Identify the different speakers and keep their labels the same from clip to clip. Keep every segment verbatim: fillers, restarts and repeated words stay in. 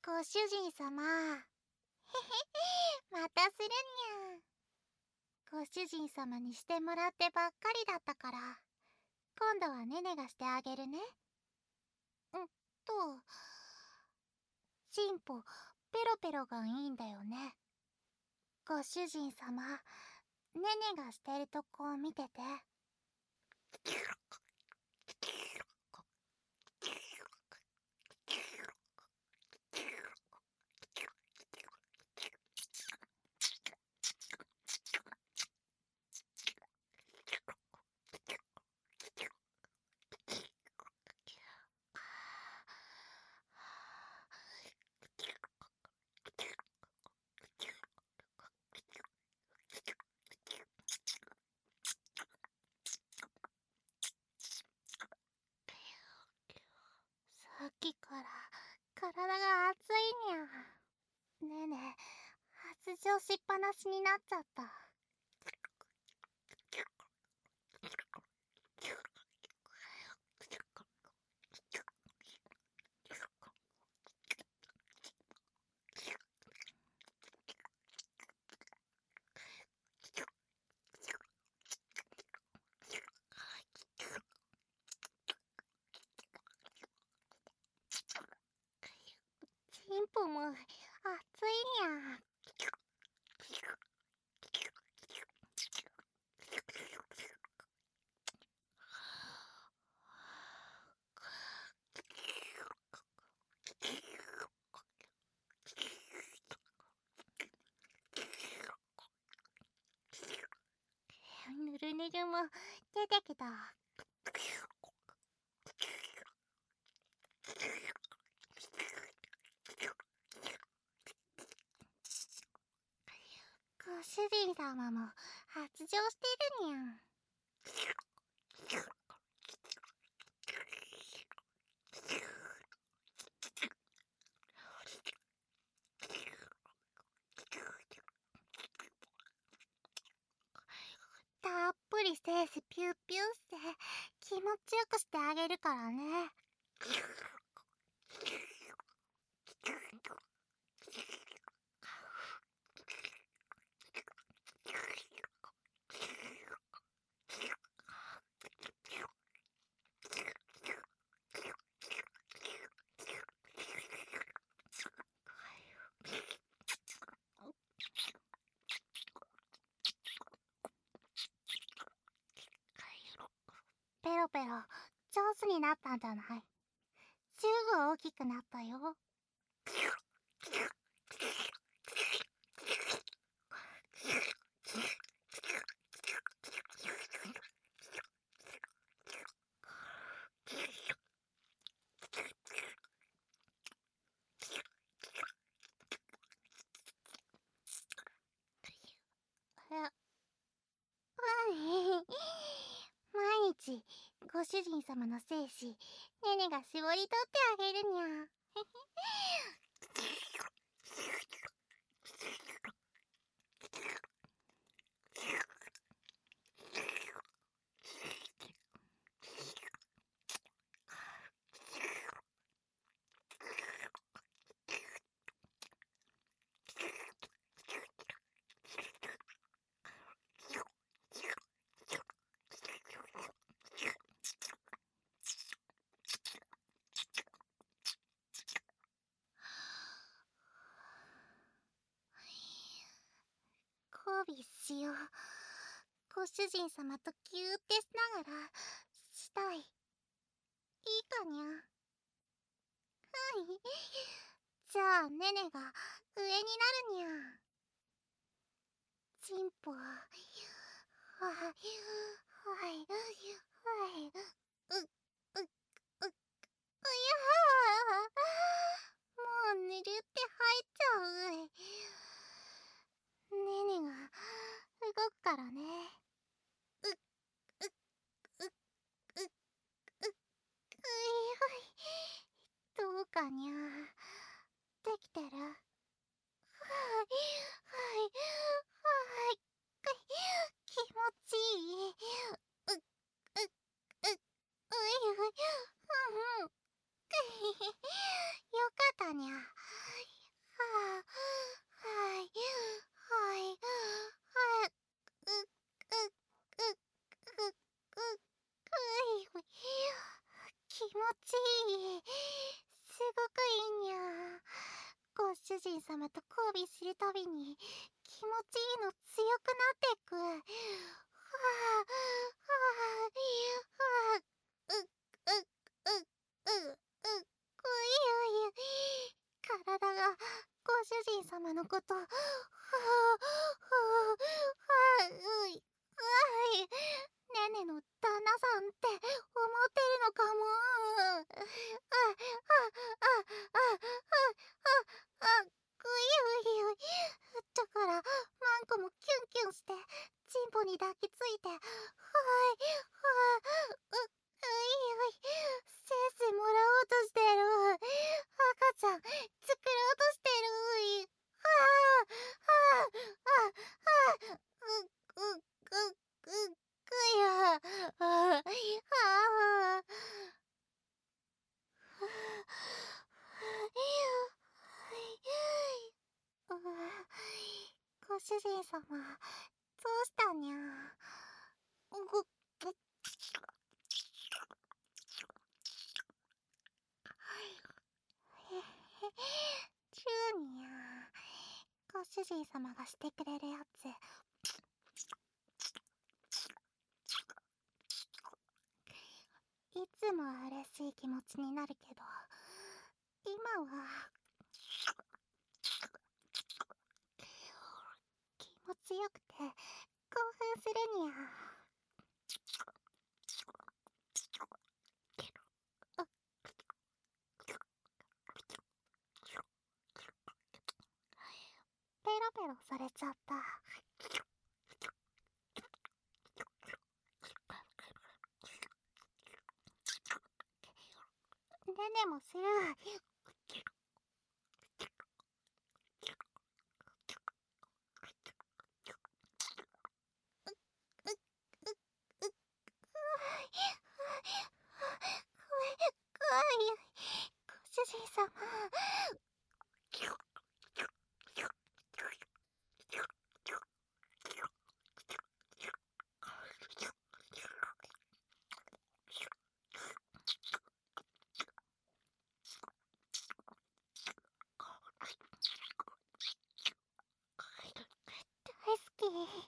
Speaker 1: ご主人様。へへ、またするにゃ。ご主人様にしてもらってばっかりだったから、今度はネネがしてあげるね。んと、チンポ、ペロペロがいいんだよね。ご主人様、ネネがしてるとこを見てて。さっきから体が熱いにゃ。ねえねえ、発情しっぱなしになっちゃった。チンポも熱いにゃ。ぬるぬるも出てきた。ご主人様も発情してるにゃ。たっぷり精子ピューピューして気持ちよくしてあげるからね。ペロペロ上手になったんじゃない？すぐ大きくなったよ。毎日ご主人様の精子ネネが絞り取ってあげるにゃ。交尾しよう。ご主人様とギューってしながらしたい。いいかにゃ。はい。じゃあネネが上になるにゃ。チンポ。はい。はい。はい。う、う、う、うやー。もうぬるって入っちゃう。ネネが動くからね。う、う、う、う、う、ういどうかにゃ。できてる？はい、はい、はい、気持ちいい。う、う、う、うい、うんうん。よかったにゃ。 はい、はい、はい、う、う、う、う、う、うい、気持ちいい。すごくいいにゃ。ご主人様と交尾するたびに気持ちいいの強くなってく。はあ、はあ、はあ、う、う、う、う、う、ういういう体がご主人様のこと、はあ、はあ、はあ、うい、はい、ねねの旦那さんって思ってるのかも。あ、あ、あ、あ、あ、あ、あ、ぐいういう。だから、マンコもキュンキュンして、チンポに抱きついて、はい、はあ、う、ういうい、精子もらおうとしてる。赤ちゃん、作ろうとしてるい。はあ、はあ、あ、あ、う、う、う、う、うや、あ、ああ。ご主人様、どうしたにゃ。ご、ご、へへ、チューにゃ。ご主人様がしてくれるやつ。いつも嬉しい気持ちになるけど、今は気持ちよくて興奮するにゃ。ペロペロされちゃった。ねねもする。ご主人様。大好き。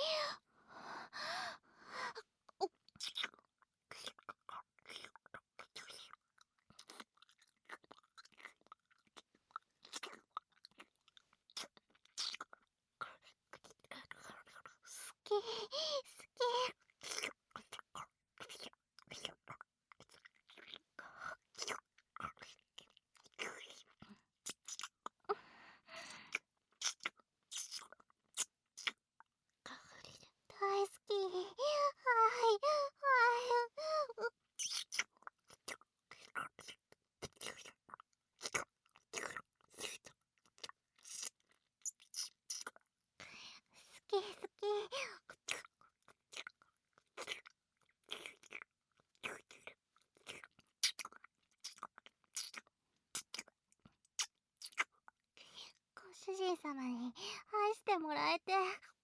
Speaker 1: お、好き、好き。大好き。はい、はい。好き、好き。ご主人様に愛してもらえて。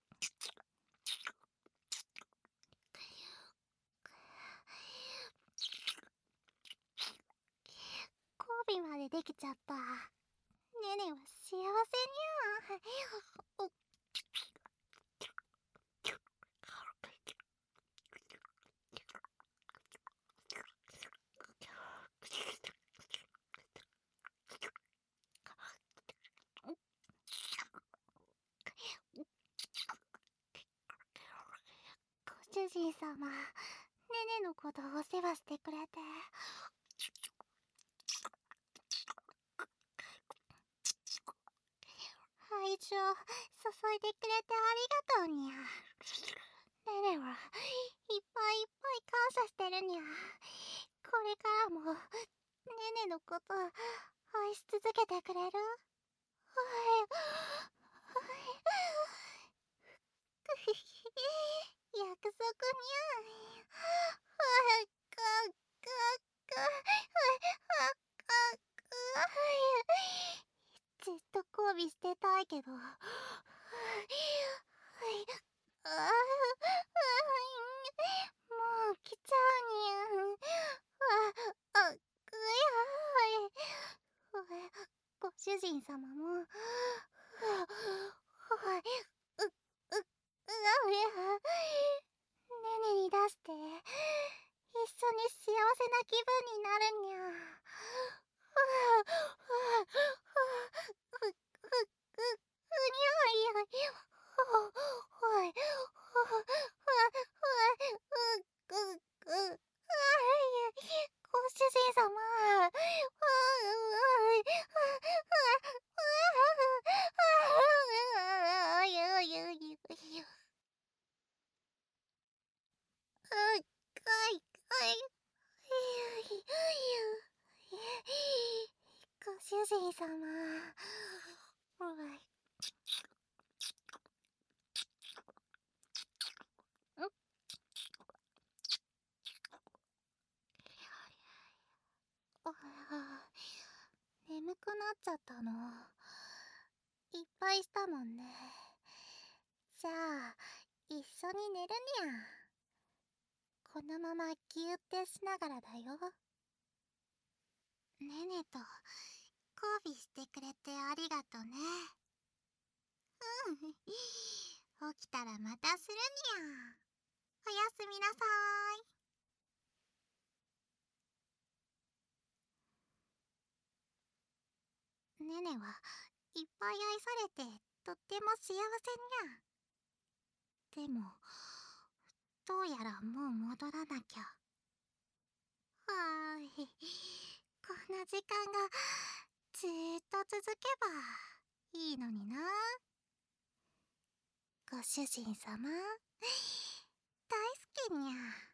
Speaker 1: 交尾までできちゃった。ねねは幸せにゃ。お、ご主人様、ねねのことお世話してくれて。愛情注いでくれてありがとうにゃ。ねねはいっぱいいっぱい感謝してるにゃ。これからもねねのこと愛し続けてくれる？はい、約束にゃい。はい、か、か、か、はい、は、か、か、はい。ずっとこ交尾してたいけど。はい。ああ、もう来ちゃうにゃん。あ、あ、くやーい。ご主人様も。はい。う、う、うわねねに出して、一緒に幸せな気分になるにゃ。はあ、はあ、はあ、う、う、う、うにゃいや。はあ、はい、はあ、はあ、はあ、う、ぐ、ぐ、はい、ご主人様。はあ、はい、はあ、はあ、はあ、はあ、ゆゆゆゆ。あい、あい、あい、ゆい、ゆい。ご主人様。はい。ん？ああ、眠くなっちゃったの。いっぱいしたもんね。じゃあ、一緒に寝るにゃ。このままギューってしながらだよ。ねねと交尾してくれてありがとね。うん。起きたらまたするにゃ。おやすみなさーい。ねねはいっぱい愛されてとっても幸せにゃ。でも、どうやらもう戻らなきゃ。はーい。こんな時間がずーっと続けばいいのにな。ご主人様、大好きにゃ。